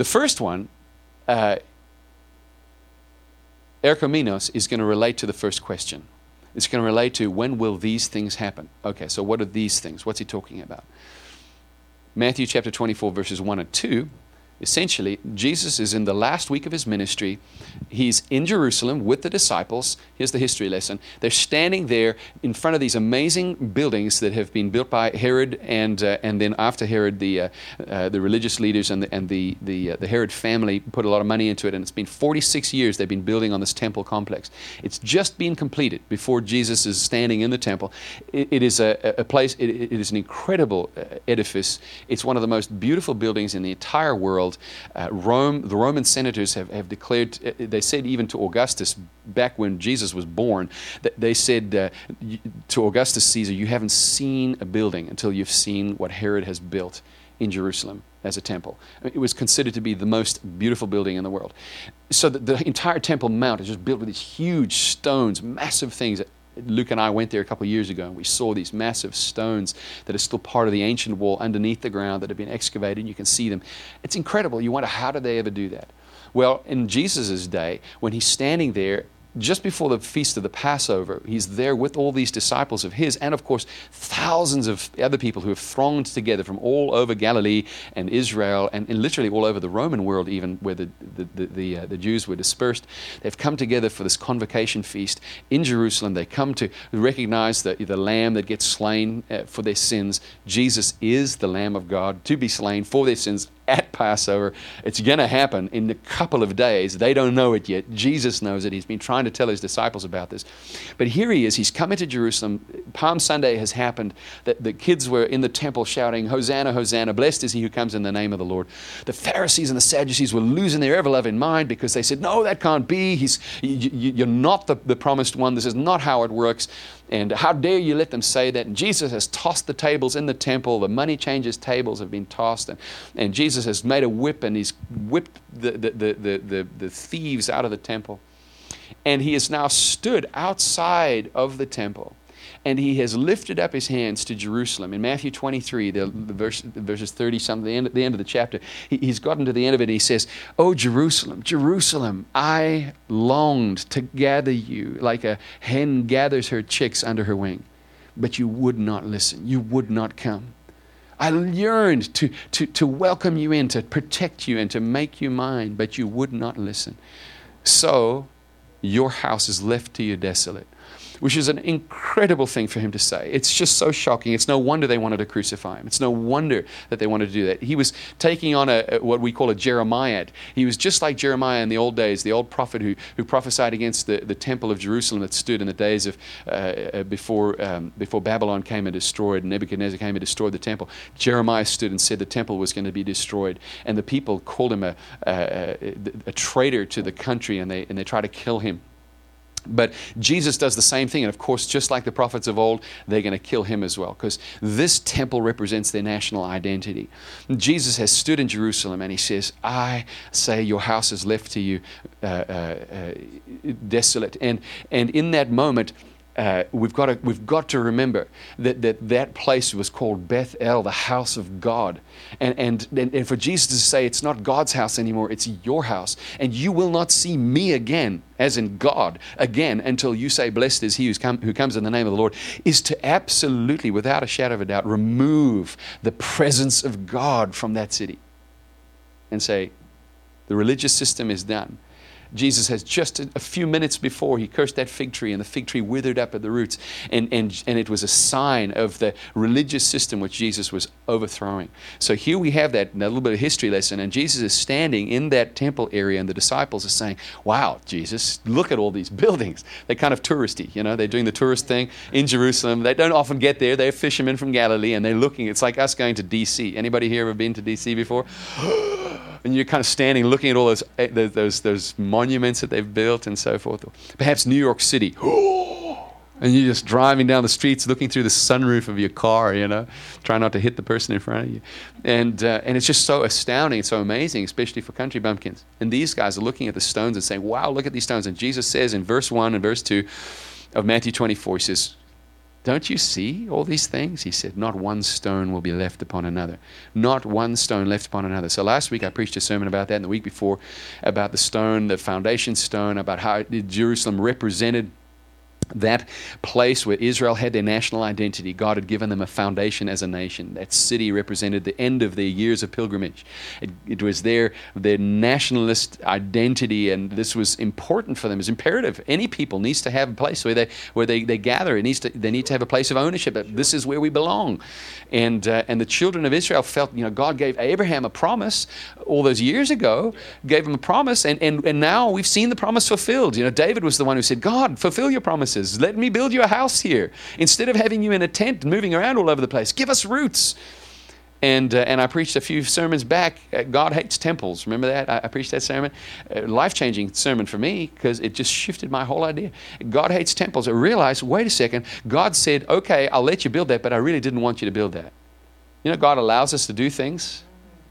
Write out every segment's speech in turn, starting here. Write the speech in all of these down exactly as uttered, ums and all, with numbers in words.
The first one, uh, erchomenos, is going to relate to the first question. It's going to relate to, when will these things happen? Okay, so what are these things? What's he talking about? Matthew chapter twenty-four, verses one and two. Essentially, Jesus is in the last week of his ministry. He's in Jerusalem with the disciples. Here's the history lesson. They're standing there in front of these amazing buildings that have been built by Herod, and uh, and then after Herod, the uh, uh, the religious leaders and the and the the, uh, the Herod family put a lot of money into it. And it's been forty-six years they've been building on this temple complex. It's just been completed before Jesus is standing in the temple. It, it is a, a place. It, it is an incredible uh, edifice. It's one of the most beautiful buildings in the entire world. Uh, Rome, the Roman senators have, have declared, uh, they said even to Augustus, back when Jesus was born, that they said uh, to Augustus Caesar, you haven't seen a building until you've seen what Herod has built in Jerusalem as a temple. I mean, it was considered to be the most beautiful building in the world. So the, the entire Temple Mount is just built with these huge stones, massive things. Luke and I went there a couple of years ago, and we saw these massive stones that are still part of the ancient wall underneath the ground that have been excavated, and you can see them. It's incredible. You wonder, how did they ever do that? Well, in Jesus' day, when he's standing there, just before the feast of the Passover, he's there with all these disciples of his, and of course thousands of other people who have thronged together from all over Galilee and Israel, and, and literally all over the Roman world, even where the the the, the, uh, the Jews were dispersed. They've come together for this convocation feast in Jerusalem. They come to recognize the, the Lamb that gets slain uh, for their sins. Jesus is the Lamb of God to be slain for their sins at Passover. It's going to happen in a couple of days. They don't know it yet. Jesus knows it. He's been trying to tell his disciples about this. But here he is. He's come into Jerusalem. Palm Sunday has happened. The, the kids were in the temple shouting, Hosanna, Hosanna, blessed is he who comes in the name of the Lord. The Pharisees and the Sadducees were losing their ever-loving mind because they said, no, that can't be. He's, you, you, you're not the, the promised one. This is not how it works. And how dare you let them say that? And Jesus has tossed the tables in the temple. The money changers' tables have been tossed. And, and Jesus has made a whip, and he's whipped the, the, the, the, the, the thieves out of the temple. And he has now stood outside of the temple. And he has lifted up his hands to Jerusalem. In Matthew twenty-three, the, the verse, verses thirty something, the end, the end of the chapter, he, he's gotten to the end of it and he says, oh, Jerusalem, Jerusalem, I longed to gather you like a hen gathers her chicks under her wing. But you would not listen. You would not come. I yearned to, to, to welcome you in, to protect you and to make you mine, but you would not listen. So your house is left to you desolate. Which is an incredible thing for him to say. It's just so shocking. It's no wonder they wanted to crucify him. It's no wonder that they wanted to do that. He was taking on a, a what we call a Jeremiah. He was just like Jeremiah in the old days, the old prophet who, who prophesied against the, the temple of Jerusalem that stood in the days of uh, before um, before Babylon came and destroyed, and Nebuchadnezzar came and destroyed the temple. Jeremiah stood and said the temple was going to be destroyed, and the people called him a, a, a, a traitor to the country, and they and they tried to kill him. But Jesus does the same thing, and of course, just like the prophets of old, they're going to kill him as well, because this temple represents their national identity. Jesus has stood in Jerusalem, and he says, I say your house is left to you uh, uh, uh, desolate. And, and in that moment, Uh, we've got to we've got to remember that that, that place was called Bethel, the house of God, and, and and and for Jesus to say it's not God's house anymore, it's your house, and you will not see me again, as in God, again until you say, "Blessed is he who's come, who comes in the name of the Lord," is to absolutely, without a shadow of a doubt, remove the presence of God from that city, and say, the religious system is done. Jesus has just a few minutes before, he cursed that fig tree, and the fig tree withered up at the roots. And, and, and it was a sign of the religious system which Jesus was overthrowing. So here we have that, that little bit of history lesson. And Jesus is standing in that temple area, and the disciples are saying, wow, Jesus, look at all these buildings. They're kind of touristy, you know, they're doing the tourist thing in Jerusalem. They don't often get there. They're fishermen from Galilee, and they're looking. It's like us going to D C. Anybody here ever been to D C before? And you're kind of standing looking at all those those those monuments that they've built and so forth. Perhaps New York City. And you're just driving down the streets looking through the sunroof of your car, you know, trying not to hit the person in front of you. And uh, and it's just so astounding and so amazing, especially for country bumpkins. And these guys are looking at the stones and saying, wow, look at these stones. And Jesus says in verse one and verse two of Matthew twenty-four, he says, Don't you see all these things? He said, not one stone will be left upon another. Not one stone left upon another. So last week I preached a sermon about that, and the week before about the stone, the foundation stone, about how Jerusalem represented that place where Israel had their national identity. God had given them a foundation as a nation. That city represented the end of their years of pilgrimage. It, it was their, their nationalist identity, and this was important for them. It's imperative. Any people needs to have a place where they where they, they gather. It needs to, they need to have a place of ownership. This is where we belong. And uh, and the children of Israel felt, you know, God gave Abraham a promise all those years ago, gave him a promise, and, and, and now we've seen the promise fulfilled. You know, David was the one who said, God, fulfill your promises. Let me build you a house here. Instead of having you in a tent and moving around all over the place, give us roots. And uh, and I preached a few sermons back. Uh, God hates temples. Remember that? I, I preached that sermon. Uh, life-changing sermon for me because it just shifted my whole idea. God hates temples. I realized, wait a second. God said, okay, I'll let you build that, but I really didn't want you to build that. You know, God allows us to do things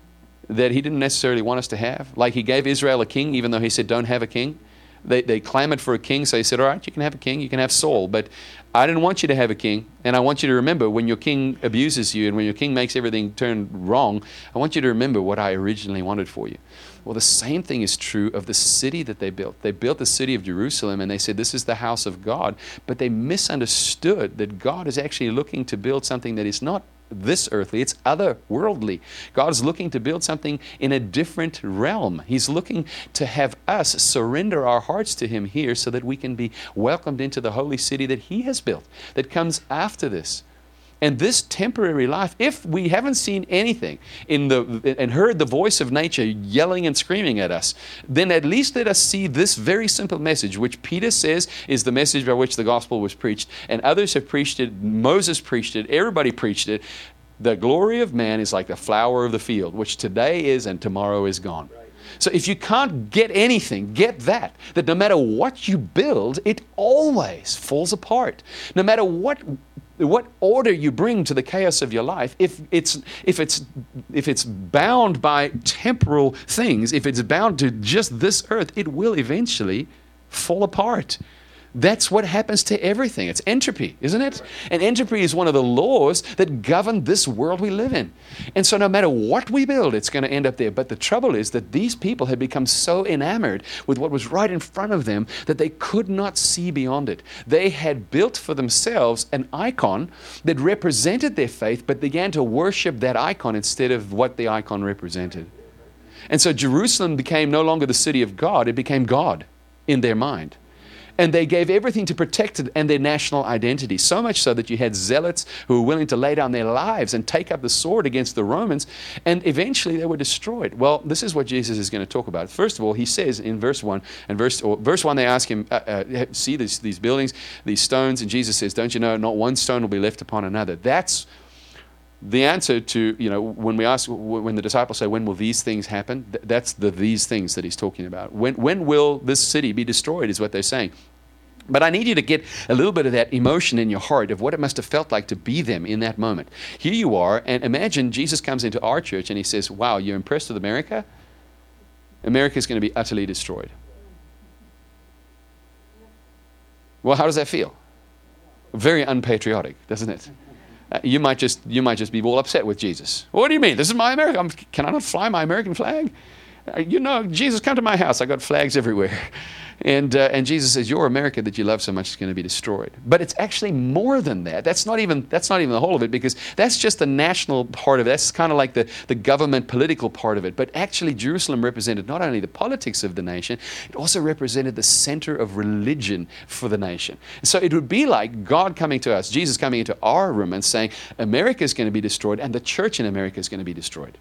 that he didn't necessarily want us to have. Like he gave Israel a king, even though he said, don't have a king. They, they clamored for a king, so he said, all right, you can have a king, you can have Saul, but I didn't want you to have a king, and I want you to remember when your king abuses you and when your king makes everything turn wrong, I want you to remember what I originally wanted for you. Well, the same thing is true of the city that they built. They built the city of Jerusalem, and they said, this is the house of God, but they misunderstood that God is actually looking to build something that is not this earthly, it's otherworldly. God is looking to build something in a different realm. He's looking to have us surrender our hearts to him here so that we can be welcomed into the holy city that he has built, that comes after this. And this temporary life, if we haven't seen anything in the and heard the voice of nature yelling and screaming at us, then at least let us see this very simple message, which Peter says is the message by which the gospel was preached, and others have preached it. Moses preached it. Everybody preached it. The glory of man is like the flower of the field, which today is and tomorrow is gone. So if you can't get anything, get that. That no matter what you build, it always falls apart. No matter what what order you bring to the chaos of your life, if it's if it's if it's bound by temporal things, if it's bound to just this earth, it will eventually fall apart. That's what happens to everything. It's entropy, isn't it? And entropy is one of the laws that govern this world we live in. And so no matter what we build, it's going to end up there. But the trouble is that these people had become so enamored with what was right in front of them that they could not see beyond it. They had built for themselves an icon that represented their faith, but began to worship that icon instead of what the icon represented. And so Jerusalem became no longer the city of God, it became God in their mind. And they gave everything to protect it and their national identity, so much so that you had zealots who were willing to lay down their lives and take up the sword against the Romans, and eventually they were destroyed. Well, this is what Jesus is going to talk about. First of all, he says in verse one, and verse or verse one they ask him, uh, uh, see these, these buildings, these stones, and Jesus says, don't you know, not one stone will be left upon another. That's the answer to, you know, when we ask, when the disciples say, when will these things happen? Th- that's the these things that he's talking about. When when will this city be destroyed is what they're saying. But I need you to get a little bit of that emotion in your heart of what it must have felt like to be them in that moment. Here you are, and imagine Jesus comes into our church and he says, wow, you're impressed with America? America's going to be utterly destroyed. Well, how does that feel? Very unpatriotic, doesn't it? Uh, you might just you might just be all upset with Jesus. What do you mean? This is my America. I'm, can I not fly my American flag? Uh, you know, Jesus, come to my house. I got flags everywhere. And uh, and Jesus says, your America that you love so much is going to be destroyed. But it's actually more than that. That's not even that's not even the whole of it, because that's just the national part of it. That's kind of like the, the government political part of it. But actually Jerusalem represented not only the politics of the nation, it also represented the center of religion for the nation. So it would be like God coming to us, Jesus coming into our room and saying, America is going to be destroyed and the church in America is going to be destroyed.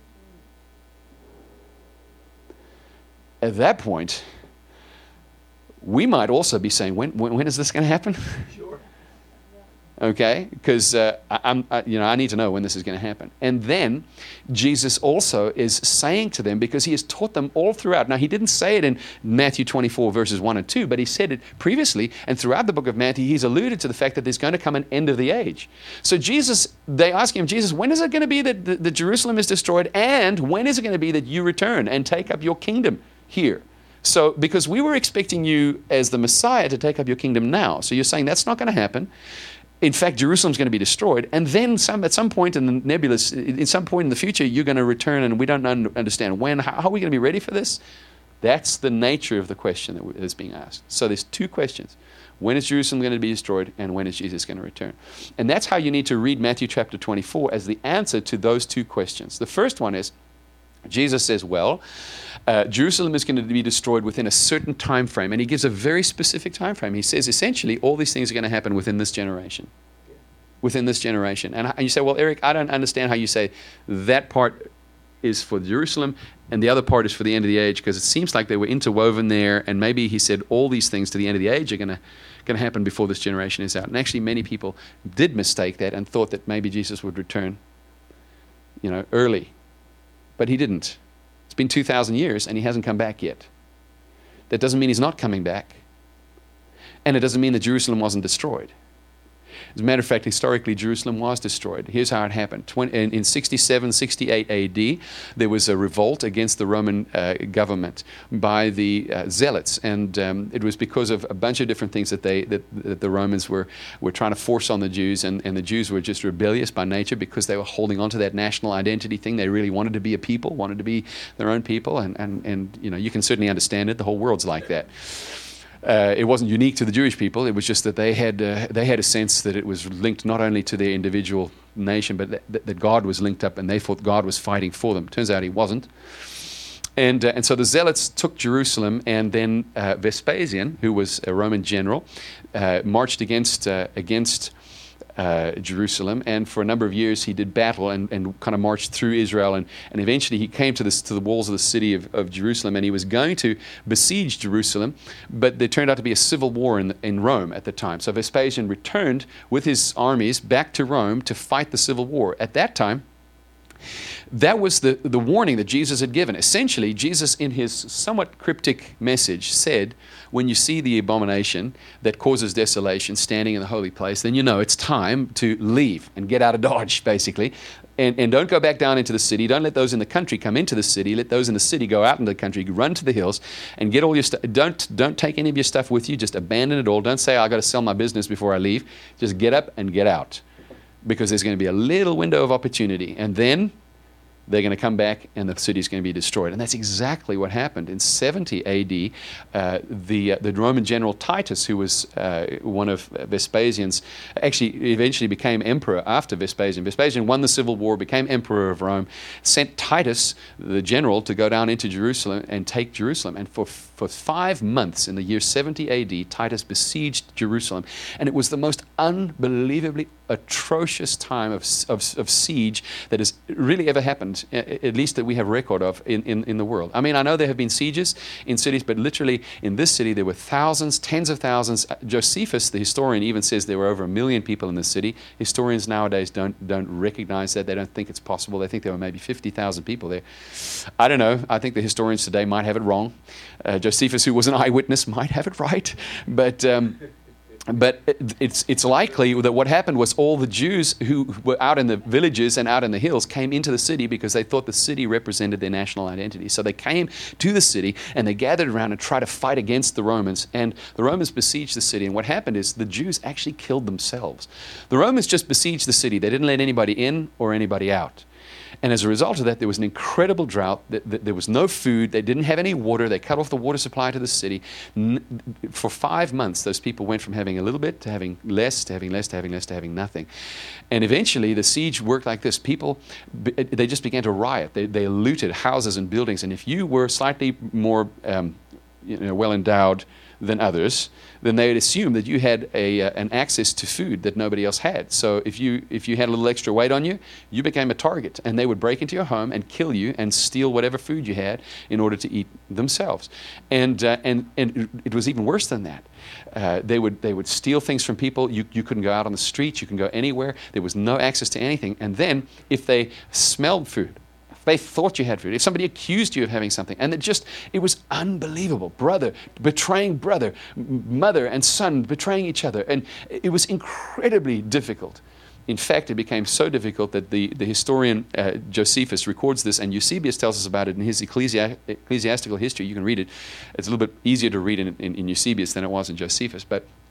At that point, we might also be saying, when when, when is this going to happen? Sure. Okay, because uh, I'm, I, you know, I need to know when this is going to happen. And then Jesus also is saying to them, because he has taught them all throughout. Now, he didn't say it in Matthew twenty-four, verses one and two, but he said it previously, and throughout the book of Matthew, he's alluded to the fact that there's going to come an end of the age. So Jesus, they ask him, Jesus, when is it going to be that, that, that Jerusalem is destroyed, and when is it going to be that you return and take up your kingdom here? So, because we were expecting you as the Messiah to take up your kingdom now. So you're saying that's not going to happen. In fact, Jerusalem's going to be destroyed, and then some, at some point in the nebulous, in some point in the future, you're going to return, and we don't un- understand when. How, how are we going to be ready for this? That's the nature of the question that is being asked. So there's two questions. When is Jerusalem going to be destroyed, and when is Jesus going to return? And that's how you need to read Matthew chapter twenty-four as the answer to those two questions. The first one is, Jesus says, well, uh, Jerusalem is going to be destroyed within a certain time frame, and he gives a very specific time frame. He says, essentially, all these things are going to happen within this generation. Within this generation. And, and you say, well, Eric, I don't understand how you say that part is for Jerusalem and the other part is for the end of the age, because it seems like they were interwoven there, and maybe he said all these things to the end of the age are going to going to happen before this generation is out. And actually, many people did mistake that and thought that maybe Jesus would return, you know, early. But he didn't. It's been two thousand years and he hasn't come back yet. That doesn't mean he's not coming back. And it doesn't mean that Jerusalem wasn't destroyed. As a matter of fact, historically, Jerusalem was destroyed. Here's how it happened. In sixty-seven, sixty-eight A D, there was a revolt against the Roman uh, government by the uh, Zealots. And um, it was because of a bunch of different things that, they, that, that the Romans were, were trying to force on the Jews. And, and the Jews were just rebellious by nature because they were holding on to that national identity thing. They really wanted to be a people, wanted to be their own people. And, and, and you know, you can certainly understand it. The whole world's like that. Uh, it wasn't unique to the Jewish people. It was just that they had uh, they had a sense that it was linked not only to their individual nation, but that, that God was linked up, and they thought God was fighting for them. Turns out he wasn't. And uh, and so the Zealots took Jerusalem, and then uh, Vespasian, who was a Roman general, uh, marched against uh, against Uh, Jerusalem, and for a number of years he did battle and, and kind of marched through Israel, and, and eventually he came to, this, to the walls of the city of, of Jerusalem, and he was going to besiege Jerusalem, but there turned out to be a civil war in, the, in Rome at the time. So Vespasian returned with his armies back to Rome to fight the civil war. At that time, that was the, the warning that Jesus had given. Essentially, Jesus, in his somewhat cryptic message, said, when you see the abomination that causes desolation standing in the holy place, then you know it's time to leave and get out of Dodge, basically. And, and don't go back down into the city. Don't let those in the country come into the city. Let those in the city go out into the country, run to the hills, and get all your stuff. Don't, don't take any of your stuff with you. Just abandon it all. Don't say, oh, I've got to sell my business before I leave. Just get up and get out, because there's going to be a little window of opportunity. And then they're going to come back and the city is going to be destroyed. And that's exactly what happened. In seventy A D, uh, the, uh, the Roman general Titus, who was uh, one of Vespasian's, actually eventually became emperor after Vespasian. Vespasian won the civil war, became emperor of Rome, sent Titus, the general, to go down into Jerusalem and take Jerusalem. And for, for five months in the year seventy A D, Titus besieged Jerusalem. And it was the most unbelievably atrocious time of, of, of siege that has really ever happened, at least that we have record of in, in, in the world. I mean, I know there have been sieges in cities, but literally in this city there were thousands, tens of thousands. Josephus, the historian, even says there were over a million people in the city. Historians nowadays don't don't recognize that. They don't think it's possible. They think there were maybe fifty thousand people there. I don't know. I think the historians today might have it wrong. Uh, Josephus, who was an eyewitness, might have it right. But... Um, But it's it's likely that what happened was all the Jews who were out in the villages and out in the hills came into the city because they thought the city represented their national identity. So they came to the city and they gathered around and tried to fight against the Romans. And the Romans besieged the city. And what happened is the Jews actually killed themselves. The Romans just besieged the city. They didn't let anybody in or anybody out. And as a result of that, there was an incredible drought. There was no food. They didn't have any water. They cut off the water supply to the city. For five months, those people went from having a little bit to having less, to having less, to having less, to having nothing. And eventually, the siege worked like this. People, they just began to riot. They, they looted houses and buildings. And if you were slightly more um, you know, well-endowed than others, then they would assume that you had a uh, an access to food that nobody else had. So if you if you had a little extra weight on you, you became a target, and they would break into your home and kill you and steal whatever food you had in order to eat themselves. And uh, and and it was even worse than that. Uh, they would they would steal things from people. You you couldn't go out on the streets. You couldn't go anywhere. There was no access to anything. And then if they smelled food, they thought you had food, if somebody accused you of having something, and it just, it was unbelievable. Brother betraying brother, mother and son betraying each other. And it was incredibly difficult. In fact, it became so difficult that the, the historian uh, Josephus records this, and Eusebius tells us about it in his ecclesi- ecclesiastical history. You can read it. It's a little bit easier to read in, in, in Eusebius than it was in Josephus. But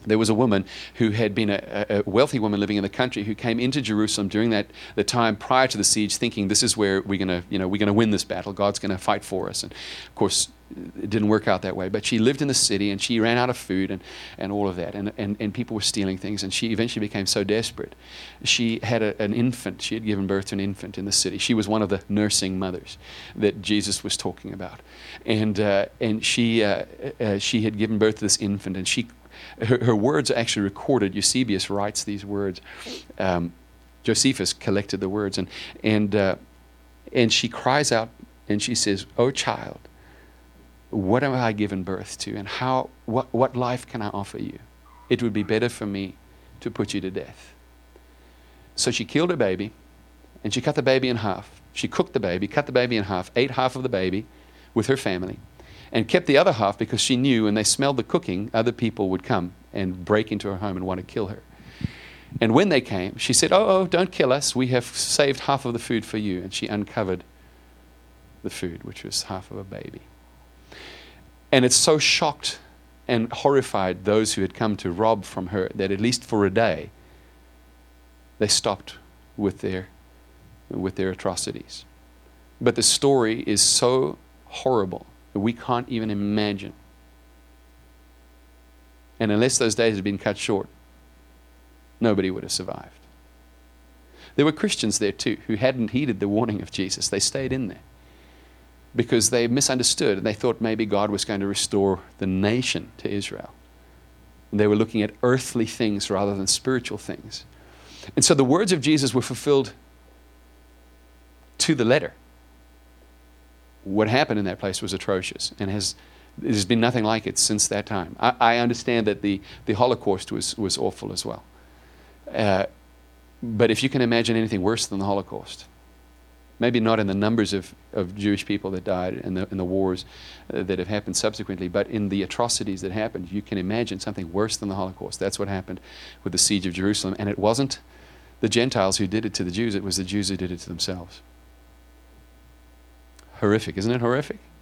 there was a woman who had been a, a wealthy woman living in the country who came into Jerusalem during that the time prior to the siege, thinking this is where we're going to, you know, we're going to win this battle. God's going to fight for us. And of course, it didn't work out that way. But she lived in the city, and she ran out of food and, and all of that. And, and, and people were stealing things. And she eventually became so desperate. She had a, an infant. She had given birth to an infant in the city. She was one of the nursing mothers that Jesus was talking about. And uh, and she uh, uh, she had given birth to this infant, and she Her, her words are actually recorded. Eusebius writes these words. Um, Josephus collected the words, and and uh, and she cries out and she says, "Oh child, what am I given birth to, and how what what life can I offer you? It would be better for me to put you to death." So she killed her baby, and she cut the baby in half. She cooked the baby, cut the baby in half, ate half of the baby with her family, and kept the other half because she knew when they smelled the cooking, other people would come and break into her home and want to kill her. And when they came, she said, oh, oh, don't kill us. We have saved half of the food for you. And she uncovered the food, which was half of a baby. And it so shocked and horrified those who had come to rob from her that at least for a day, they stopped with their, with their atrocities. But the story is so horrible that we can't even imagine. And unless those days had been cut short, nobody would have survived. There were Christians there too who hadn't heeded the warning of Jesus. They stayed in there because they misunderstood, and they thought maybe God was going to restore the nation to Israel. And they were looking at earthly things rather than spiritual things. And so the words of Jesus were fulfilled to the letter. What happened in that place was atrocious, and has there's been nothing like it since that time. I, I understand that the, the Holocaust was, was awful as well. Uh, but if you can imagine anything worse than the Holocaust, maybe not in the numbers of, of Jewish people that died in the, in the wars uh, that have happened subsequently, but in the atrocities that happened, you can imagine something worse than the Holocaust. That's what happened with the siege of Jerusalem. And it wasn't the Gentiles who did it to the Jews, it was the Jews who did it to themselves. Horrific, isn't it horrific?